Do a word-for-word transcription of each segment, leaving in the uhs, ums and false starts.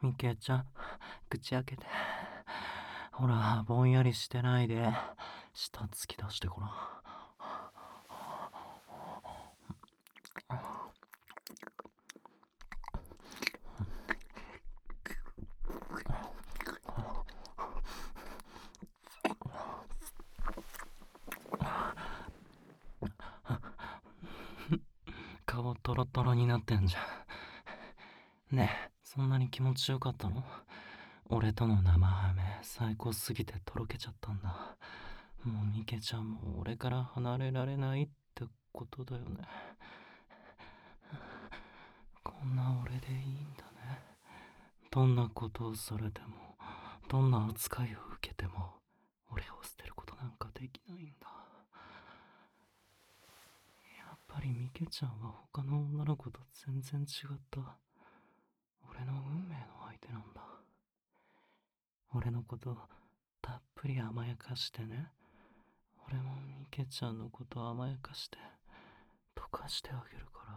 みけちゃん、口開けて。ほら、ぼんやりしてないで。舌突き出してごらん。顔トロトロになってんじゃん。ねえ、そんなに気持ちよかったの？俺との生ハメ、最高すぎてとろけちゃったんだ。もうミケちゃんも俺から離れられないってことだよね。こんな俺でいいんだね。どんなことをされても、どんな扱いを受けても、俺を捨てることなんかできないんだ。やっぱりミケちゃんは他の女の子と全然違った。俺の運命の相手なんだ。俺のことたっぷり甘やかしてね。俺もミケちゃんのこと甘やかして溶かしてあげるから。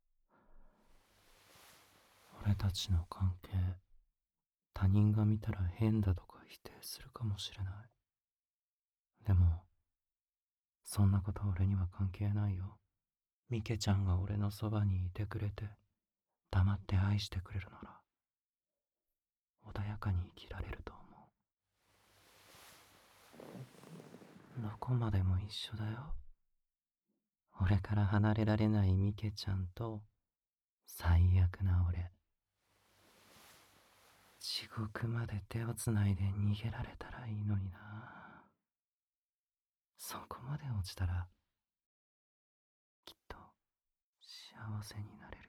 俺たちの関係、他人が見たら変だとか否定するかもしれない。でもそんなこと俺には関係ないよ。ミケちゃんが俺のそばにいてくれて黙って愛してくれるなら穏やかに生きられると思う。どこまでも一緒だよ。俺から離れられないミケちゃんと最悪な俺。地獄まで手をつないで逃げられたらいいのにな。そこまで落ちたらきっと幸せになれるよ。